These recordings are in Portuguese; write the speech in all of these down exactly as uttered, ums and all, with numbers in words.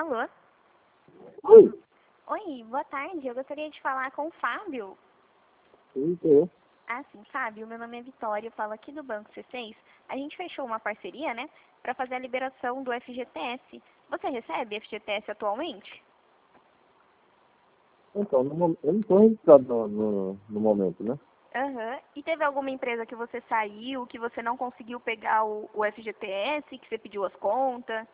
Alô? Oi, Oi, boa tarde. Eu gostaria de falar com o Fábio. sim, tô. Ah, sim, Fábio. Meu nome é Vitória, eu falo aqui do Banco C seis. A gente fechou uma parceria, né, para fazer a liberação do F G T S. Você recebe F G T S atualmente? Então, no, mom- eu não estou registrado no, no, no momento, né? Aham. E teve alguma empresa que você saiu, que você não conseguiu pegar o, o F G T S, que você pediu as contas?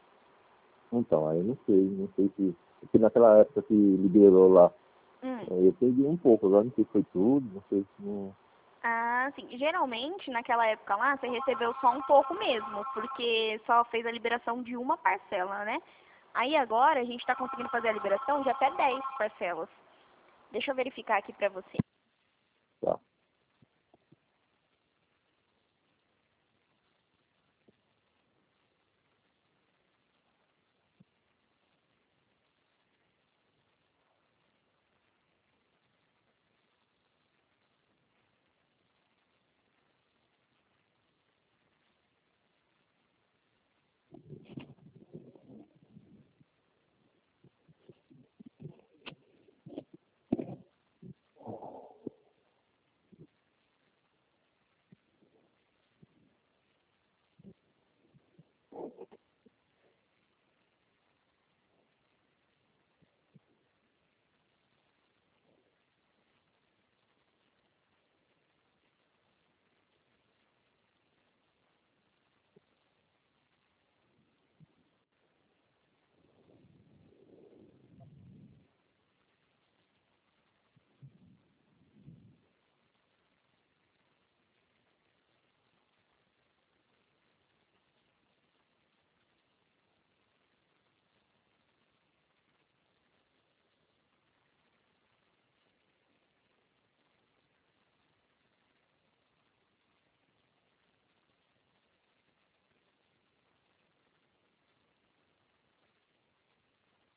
Então, aí eu não sei, não sei se, se naquela época que liberou lá, Hum. eh, eu perdi um pouco, agora não sei se foi tudo, não sei se não... Ah, sim. Geralmente, naquela época lá, você recebeu só um pouco mesmo, porque só fez a liberação de uma parcela, né? Aí agora a gente está conseguindo fazer a liberação de até dez parcelas. Deixa eu verificar aqui pra você. Tá.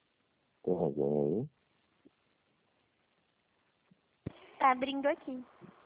Tem alguém aí? Tá abrindo aqui.